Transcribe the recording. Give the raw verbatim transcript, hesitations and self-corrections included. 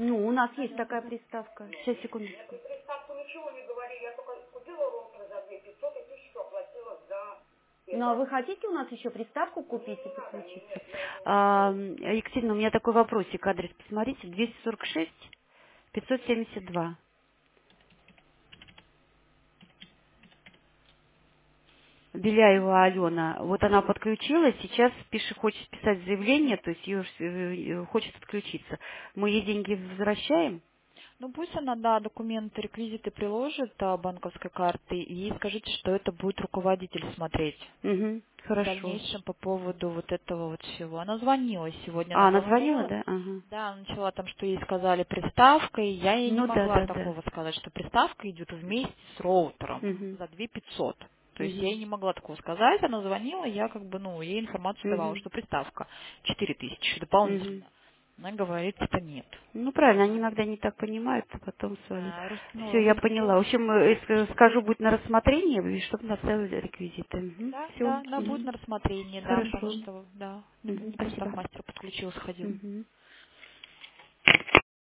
Ну, у нас есть такая приставка. Сейчас, секундочку. Приставку ничего не говорили, я только купила роутер за две тысячи пятьсот и тысячу оплатила за Ну, а это. вы хотите у нас еще приставку купить и Не надо, подключиться? нет, я уже А, Екатерина, у меня такой вопросик, адрес посмотрите, двести сорок шесть пятьсот семьдесят два. Беляева Алена. Вот она подключилась, сейчас пишет, хочет писать заявление, то есть ее э, хочет отключиться. Мы ей деньги возвращаем? Ну пусть она, да, документы, реквизиты приложит а, банковской карты и скажите, что это будет руководитель смотреть. Угу, В хорошо. дальнейшем по поводу вот этого вот всего. Она звонила сегодня, А, она она звонила, говорила, да? Ага. да, она начала там, что ей сказали приставка, и я ей не Ну да, могла да, да. такого сказать, что приставка идет вместе с роутером Угу, за две тысячи пятьсот. То есть я угу, ей не могла такого сказать, она звонила, я как бы, ну, ей информацию давала, угу, что приставка четыре тысячи угу. дополнительно. Она говорит, что нет. Ну, правильно, они иногда не так понимают, а потом свалят. Да, рус- ну, Все, я Миртл. поняла. В общем, э, ск- скажу, будет на рассмотрение, и чтобы наставили реквизиты. Да, Все. да, она будет на рассмотрении, да, потому Хорошо. что, да, не, Мгм, не просто так спасибо. мастер подключился, ходил. Мгм.